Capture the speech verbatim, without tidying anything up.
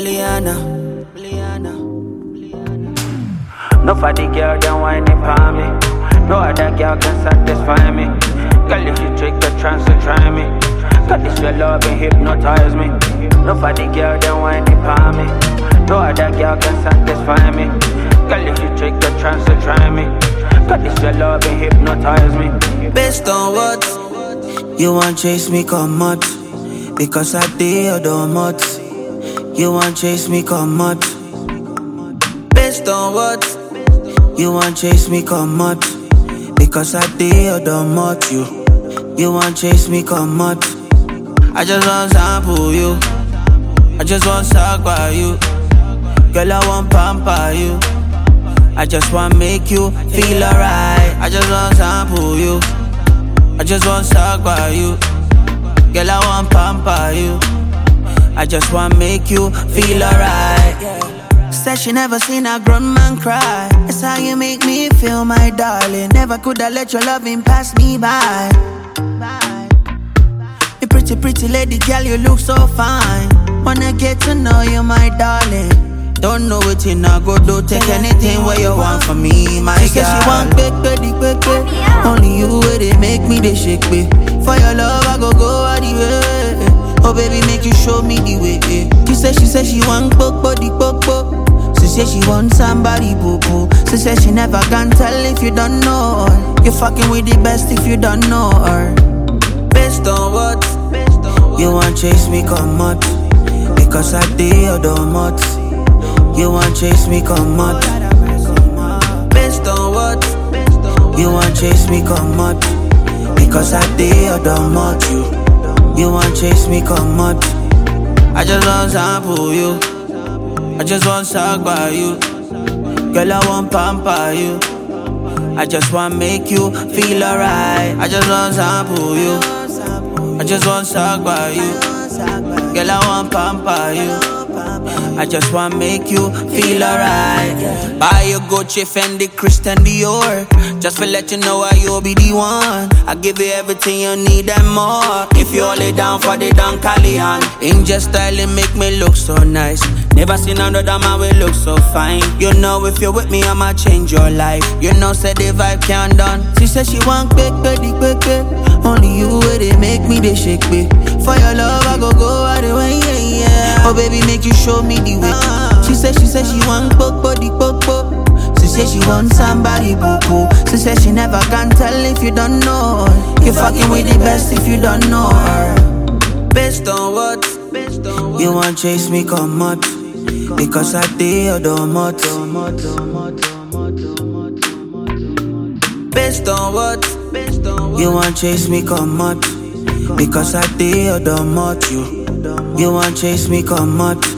Liana, Liana. No for the girl don't whine it for me. No other girl can satisfy me. Girl, if you take the chance to try me, cause this your love and hypnotize me. No for the girl don't whine it for me. No other girl can satisfy me. Girl, if you take the chance to try me, cause this your love and hypnotize me. Based on what? You want chase me, come out. Because I did or not. You want chase me, come out. Based on what? You want chase me, come out. Because I did or not. You You want chase me, come out. I just want sample you. I just want suck by you. Girl, I want pamper you. I just want make you feel alright. I just want sample you. I just want suck by you. Girl, I want pamper you. I just want make you feel alright. Said she never seen a grown man cry. That's how you make me feel, my darling. Never could I let your loving pass me by. You pretty, pretty lady, girl, you look so fine. Wanna get to know you, my darling. Don't know what you not go do. Take anything where you want from me, my she girl. She said she want quick, quick, quick, quick. Only you where they make me they shake, babe. For your love, I go go all the way. Oh baby, make you show me the way. She said she said she want quick, body, quick, quick. She said she want somebody, boo boo. She said she never can tell if you don't know her. You fucking with the best if you don't know her. Based on what? You want chase me, come out. Because I did or not. You want chase me, come out. Based on what? You want chase me, come out. Because I did or not. You You want chase me, come out. I just want sample you. I just want suck by you. Girl, I want pamper you. I just want make you feel alright. I just want sample you. I just want suck by you. Girl, I want pamper you. I just want make you feel alright. Buy your Gucci, Fendi, Christian Dior. Just for let you know I you'll be the one. I give you everything you need and more. If you hold it down for the Don Calian. In just styling make me look so nice. Never seen another man will look so fine. You know if you're with me I'ma change your life. You know said the vibe can't done. She said she want quick, quick, quick, quick. Only you where they make me they shake, babe. For your love I go go all the way, yeah, yeah. Oh baby, make you show me the way. She said she said she want quick, body, quick, quick. She said she want somebody, boo boo. She said she never can tell if you don't know her. You fucking with the best if you don't know her. Based on what? You want chase me, come out. Because I did or not. Based on what? You want chase me, come out. Because I did or not. You You want chase me, come out.